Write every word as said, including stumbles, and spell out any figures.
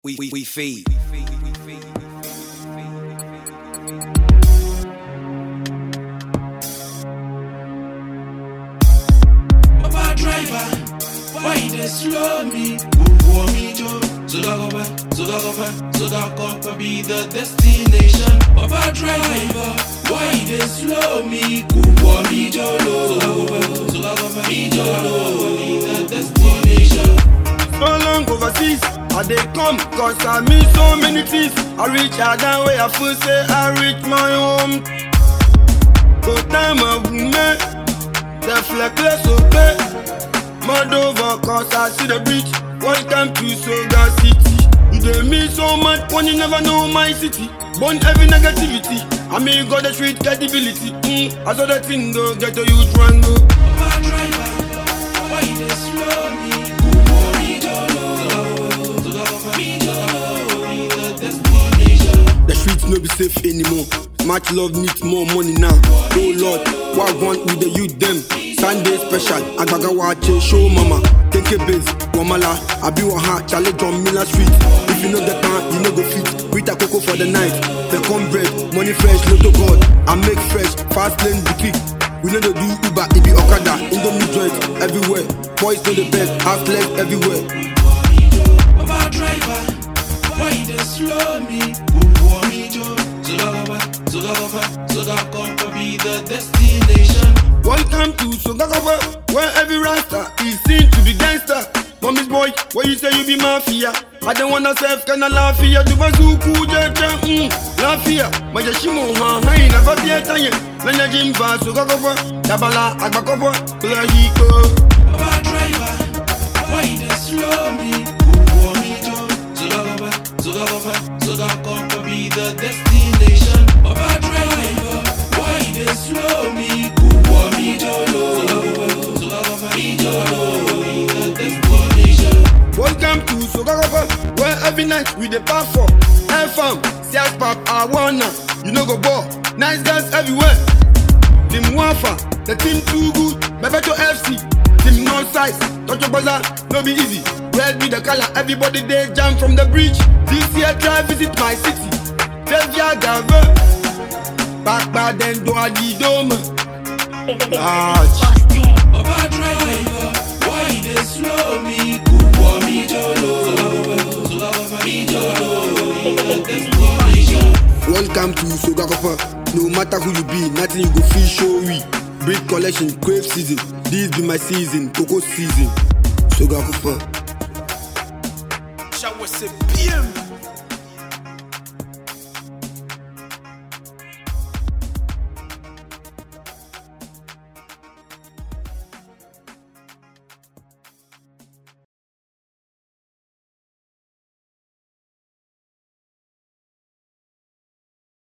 We, we, we feed. Papa driver, why they slow me? Who want me to? So that go back, so that go back, so that go be the destination. Papa driver, why they slow me? Who want me to? So that go back, so that go back, me to be the destination. So long overseas, I dey come cause I miss so many things. I reach out that way, I feel say I reach my home. Go time of me, the fleckless okay. Mud over cause I see the beach. Welcome to Soga City. You dey miss so much when you never know my city. Burn every negativity, I mean got the street credibility. Mm, I saw the thing go, get the youth run go. Papa driver, why they slow me? The streets no be safe anymore. Much love needs more money now. Oh Lord, what want with the youth them? Sunday special, Agaga Wache, show mama. Take a base, Wamala, Abi Waha, challenge on Miller Street. If you know the time, you know go fit. Rita Coco for the night. The corn bread, money fresh, little God. I make fresh, fast lane, be quick. We know they do Uber, it be Okada, Indomie joints everywhere. Boys know the best, half left everywhere. Papa driver, why they slow me? Who want me to? So that go back, so that go back, so that go be the destination. Welcome to Sogakova, where every rasta is seen to be gangster. Mommy's boy, where you say you be mafia? I don't wanna self kinda lafia. Do bazuku jeje, mm, lafia. Majashimo ha, hai never be a tanye. Nanya jimba Sogakova, Tabala, Agbakova, Kulahiko. Papa driver, why they slow me? Who want me to? So that go back, so that go back, so that go be the destination. Papa driver, why they slow me? Who want me to? So that go back, so that go back, me to be the destination. Welcome to Sogakova, where every night we dey pass for F M, Sears Pap, I wanna. You know go ball, nice guys everywhere. Team Wafa, the team too good, Bebeto F C. Team no size, touch your buzzer, no be easy. Red be the color, everybody they jump from the bridge. This year try visit my city. Tevia Gave, back back then do a di dome. Ah, Papa driver, why they slow me? Who want me to know? So that me to know the destination. welcome to Sogakova. No matter who you be, nothing you go feel show we. Breed collection, crave season. This be my season, Coco season. Sogakova. Shower c'est bien.